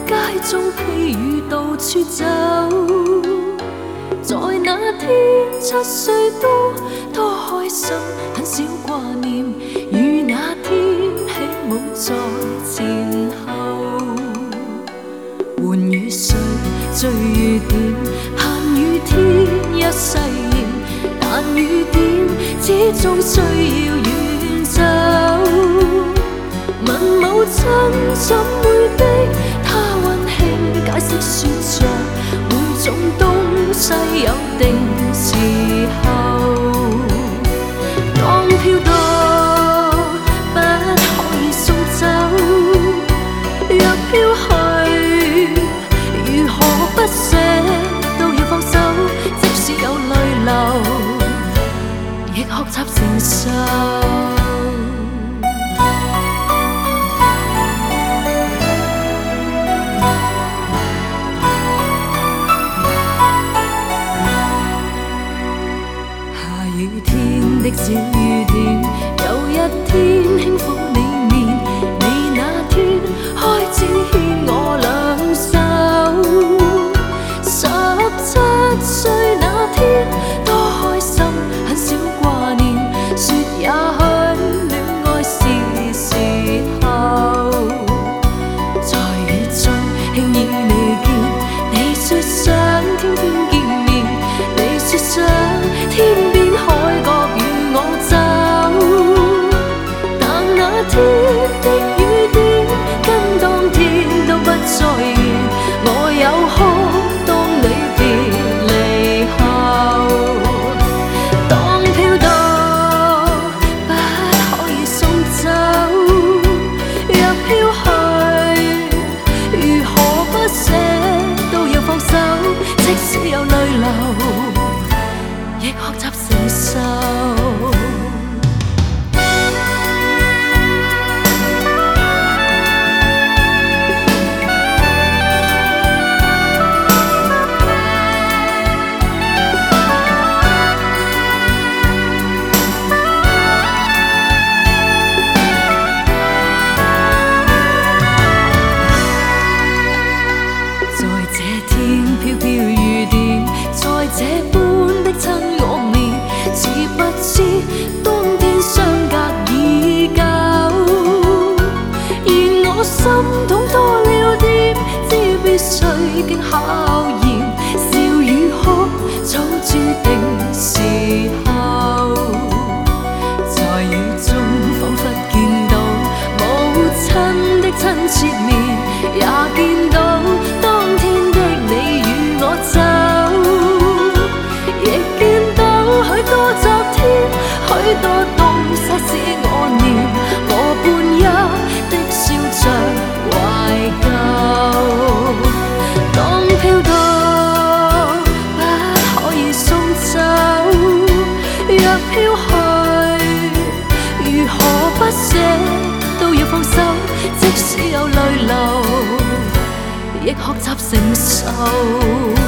街中披雨到處走，在那天7歲多開心，很少掛念，與那天起舞在前後。換與誰追雨點，盼雨天一世仍，但雨點始終需要遠走。問母親怎會逼她溫馨解釋，說着每種東西有定時候。當飄蕩不可以送走，若飄去如何不捨都要放手，即使有淚流亦學習承受。雨天的小雨點，有一天輕撫你面，你那天開始牽我兩手。17歲那天多開心，很少掛念，說也許戀愛是時候。在雨中輕易你見，你說想天天見面，你說想天邊海角與我走，但那天的雨點跟當天都不再遠，我有哭當你別離後。當飄蕩不可以送走，若飄去如何不捨都要放手，即使有淚流亦學習承受。在這天飄飄雨點，在這般的親我面，似不知當天相隔已久。而我心痛多了點，知必須經考驗，笑與哭早注定時候。在雨中彷彿見到母親的親切面，也見到當天的你與我走，亦見到許多昨天，許多東西使我念，我半一的笑着懷舊。當飄蕩不可以送走，若飄去如何不捨都要放手，即使有淚流亦學習承受。